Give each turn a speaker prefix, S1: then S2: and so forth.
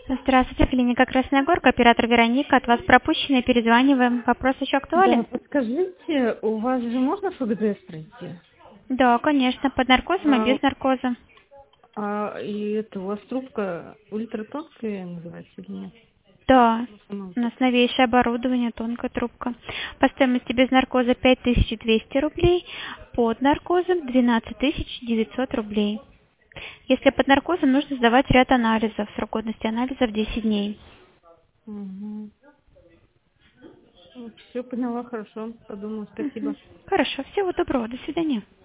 S1: Здравствуйте, клиника Красная Горка, оператор Вероника. От вас пропущенные, перезваниваем. Вопрос еще
S2: Да,
S1: актуален?
S2: подскажите, у вас же можно ФГДС пройти?
S1: Да, конечно, под наркозом и
S2: А,
S1: без наркоза.
S2: и это у вас трубка ультратонкая называется или нет?
S1: Да,
S2: Ну,
S1: у нас новейшее оборудование, тонкая трубка. По стоимости без наркоза 5200 рублей, под наркозом 12900 рублей. Если под наркозом, нужно сдавать ряд анализов. Срок годности анализов 10 дней.
S2: угу. Все поняла, хорошо, подумаю, спасибо.
S1: Хорошо, всего доброго, до свидания.